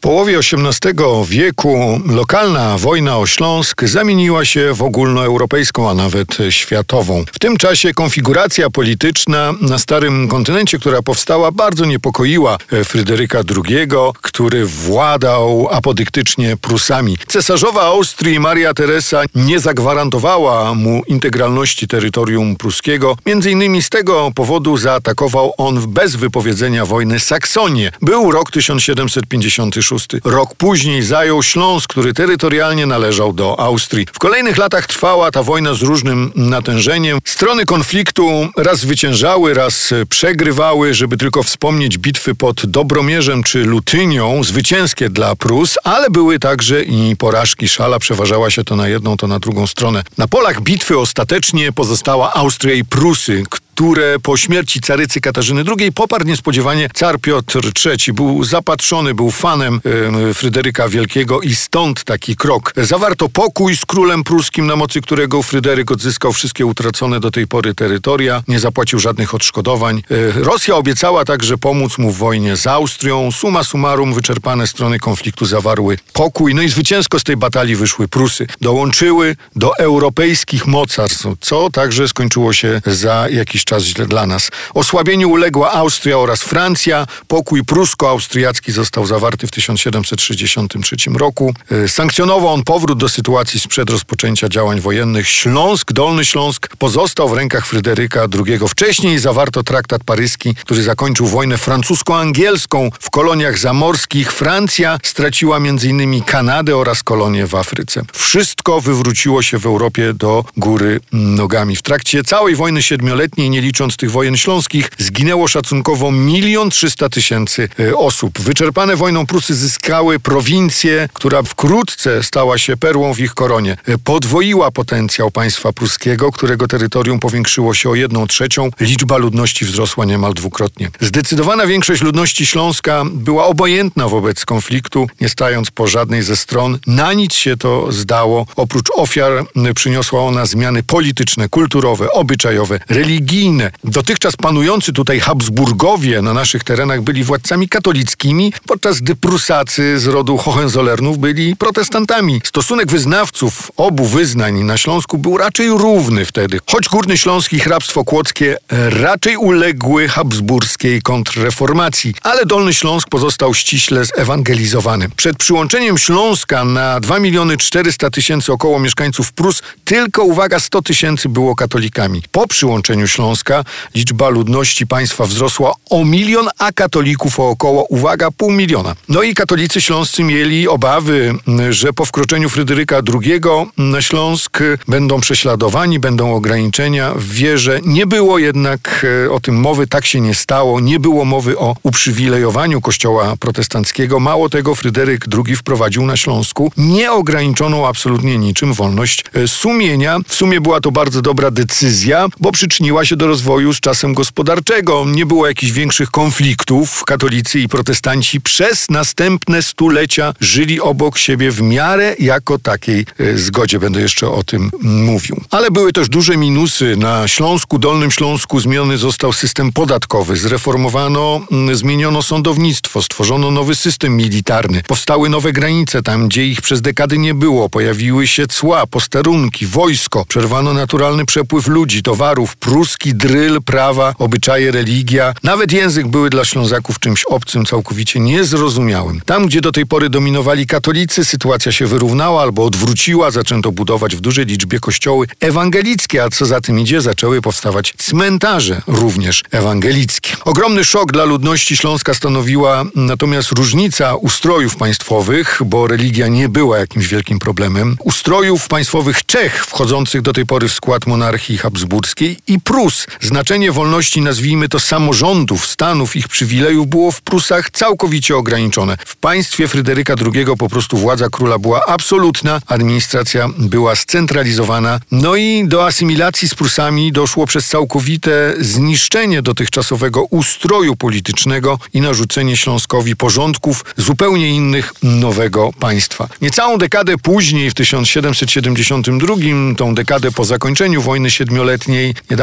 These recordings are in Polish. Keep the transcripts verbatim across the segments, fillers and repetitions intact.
połowie osiemnastego wieku lokalna wojna o Śląsk zamieniła się w ogólnoeuropejską, a nawet światową. W tym czasie konfiguracja polityczna na starym kontynencie, która powstała, bardzo niepokoiła Fryderyka drugiego, który władał apodyktycznie Prusami. Cesarzowa Austrii Maria Teresa nie zagwarantowała mu integralności terytorium pruskiego. Między innymi z tego powodu zaatakował on bez wypowiedzenia wojny Saksonię. Był rok tysiąc siedemset pięćdziesiąty szósty. Rok później zajął Śląsk, który terytorialnie należał do Austrii. W kolejnych latach trwała ta wojna z różnym natężeniem. Strony konfliktu raz zwyciężały, raz przegrywały, żeby tylko wspomnieć bitwy pod Dobromierzem czy Lutynią, zwycięskie dla Prus, ale były także i porażki. Szala przeważała się to na jedną, to na drugą stronę. Na polach bitwy ostatecznie pozostała Austria i Prusy, które po śmierci carycy Katarzyny drugiej poparł niespodziewanie car Piotr trzeci. Był zapatrzony, był fanem e, Fryderyka Wielkiego i stąd taki krok. Zawarto pokój z królem pruskim, na mocy którego Fryderyk odzyskał wszystkie utracone do tej pory terytoria, nie zapłacił żadnych odszkodowań. E, Rosja obiecała także pomóc mu w wojnie z Austrią. Summa summarum wyczerpane strony konfliktu zawarły pokój. No i zwycięsko z tej batalii wyszły Prusy. Dołączyły do europejskich mocarstw, co także skończyło się za jakiś czas źle dla nas. Osłabieniu uległa Austria oraz Francja. Pokój prusko-austriacki został zawarty w tysiąc siedemset sześćdziesiątym trzecim roku. Sankcjonował on powrót do sytuacji sprzed rozpoczęcia działań wojennych. Śląsk, Dolny Śląsk pozostał w rękach Fryderyka drugiego. Wcześniej zawarto traktat paryski, który zakończył wojnę francusko-angielską w koloniach zamorskich. Francja straciła między innymi Kanadę oraz kolonie w Afryce. Wszystko wywróciło się w Europie do góry nogami. W trakcie całej wojny siedmioletniej, nie licząc tych wojen śląskich, zginęło szacunkowo milion trzysta tysięcy osób. Wyczerpane wojną Prusy zyskały prowincję, która wkrótce stała się perłą w ich koronie. Podwoiła potencjał państwa pruskiego, którego terytorium powiększyło się o jedną trzecią. Liczba ludności wzrosła niemal dwukrotnie. Zdecydowana większość ludności Śląska była obojętna wobec konfliktu, nie stając po żadnej ze stron. Na nic się to zdało. Oprócz ofiar przyniosła ona zmiany polityczne, kulturowe, obyczajowe, religijne. Dotychczas panujący tutaj Habsburgowie na naszych terenach byli władcami katolickimi, podczas gdy Prusacy z rodu Hohenzollernów byli protestantami. Stosunek wyznawców obu wyznań na Śląsku był raczej równy wtedy. Choć Górny Śląsk i hrabstwo kłodzkie raczej uległy habsburskiej kontrreformacji, ale Dolny Śląsk pozostał ściśle zewangelizowany. Przed przyłączeniem Śląska na dwa miliony czterysta tysięcy około mieszkańców Prus tylko, uwaga, sto tysięcy było katolikami. Po przyłączeniu Śląska liczba ludności państwa wzrosła o milion, a katolików o około, uwaga, pół miliona. No i katolicy śląscy mieli obawy, że po wkroczeniu Fryderyka drugiego na Śląsk będą prześladowani, będą ograniczenia w wierze. Nie było jednak o tym mowy, tak się nie stało. Nie było mowy o uprzywilejowaniu kościoła protestanckiego. Mało tego, Fryderyk drugi wprowadził na Śląsku nieograniczoną absolutnie niczym wolność sumienia. W sumie była to bardzo dobra decyzja, bo przyczyniła się do rozwoju z czasem gospodarczego. Nie było jakichś większych konfliktów. Katolicy i protestanci przez następne stulecia żyli obok siebie w miarę jako takiej e, zgodzie. Będę jeszcze o tym mówił. Ale były też duże minusy. Na Śląsku, Dolnym Śląsku zmieniony został system podatkowy. Zreformowano, m, zmieniono sądownictwo. Stworzono nowy system militarny. Powstały nowe granice tam, gdzie ich przez dekady nie było. Pojawiły się cła, posterunki, wojsko. Przerwano naturalny przepływ ludzi, towarów. Pruski dryl, prawa, obyczaje, religia, nawet język były dla Ślązaków czymś obcym, całkowicie niezrozumiałym. Tam, gdzie do tej pory dominowali katolicy, sytuacja się wyrównała albo odwróciła, zaczęto budować w dużej liczbie kościoły ewangelickie, a co za tym idzie, zaczęły powstawać cmentarze również ewangelickie. Ogromny szok dla ludności Śląska stanowiła natomiast różnica ustrojów państwowych, bo religia nie była jakimś wielkim problemem. Ustrojów państwowych Czech, wchodzących do tej pory w skład monarchii habsburskiej, i Prus. Znaczenie wolności, nazwijmy to samorządów, stanów, ich przywilejów było w Prusach całkowicie ograniczone. W państwie Fryderyka drugiego po prostu władza króla była absolutna, administracja była scentralizowana, no i do asymilacji z Prusami doszło przez całkowite zniszczenie dotychczasowego ustroju politycznego i narzucenie Śląskowi porządków zupełnie innych nowego państwa. Niecałą dekadę później, w tysiąc siedemset siedemdziesiątym drugim, tą dekadę po zakończeniu wojny siedmioletniej, niedawnym w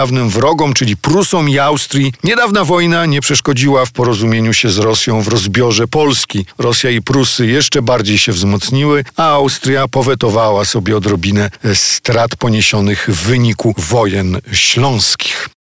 wrogom, czyli Prusom i Austrii, niedawna wojna nie przeszkodziła w porozumieniu się z Rosją w rozbiorze Polski. Rosja i Prusy jeszcze bardziej się wzmocniły, a Austria powetowała sobie odrobinę strat poniesionych w wyniku wojen śląskich.